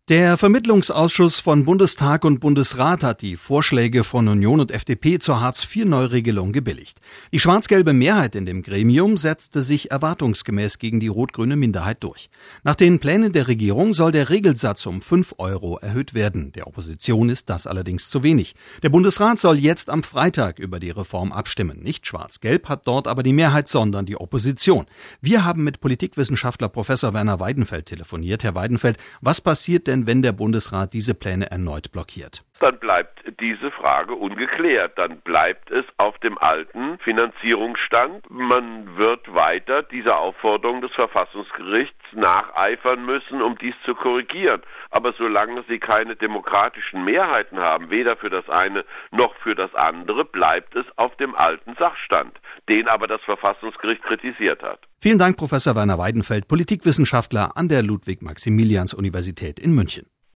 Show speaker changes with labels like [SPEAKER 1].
[SPEAKER 1] Der Vermittlungsausschuss von Bundestag und Bundesrat hat die Vorschläge von Union und FDP zur Hartz-IV-Neuregelung gebilligt. Die schwarz-gelbe Mehrheit in dem Gremium setzte sich erwartungsgemäß gegen die rot-grüne Minderheit durch. Nach den Plänen der Regierung soll der Regelsatz um 5 € erhöht werden. Der Opposition ist das allerdings zu wenig. Der Bundesrat soll jetzt am Freitag über die Reform abstimmen. Nicht schwarz-gelb hat dort aber die Mehrheit, sondern die Opposition. Wir haben mit Politikwissenschaftler Professor Werner Weidenfeld telefoniert. Herr Weidenfeld, was passiert denn, wenn der Bundesrat diese Pläne erneut blockiert?
[SPEAKER 2] Dann bleibt diese Frage ungeklärt. Dann bleibt es auf dem alten Finanzierungsstand. Man wird weiter dieser Aufforderung des Verfassungsgerichts nacheifern müssen, um dies zu korrigieren. Aber solange sie keine demokratischen Mehrheiten haben, weder für das eine noch für das andere, bleibt es auf dem alten Sachstand, den aber das Verfassungsgericht kritisiert hat.
[SPEAKER 1] Vielen Dank, Professor Werner Weidenfeld, Politikwissenschaftler an der Ludwig-Maximilians-Universität in München.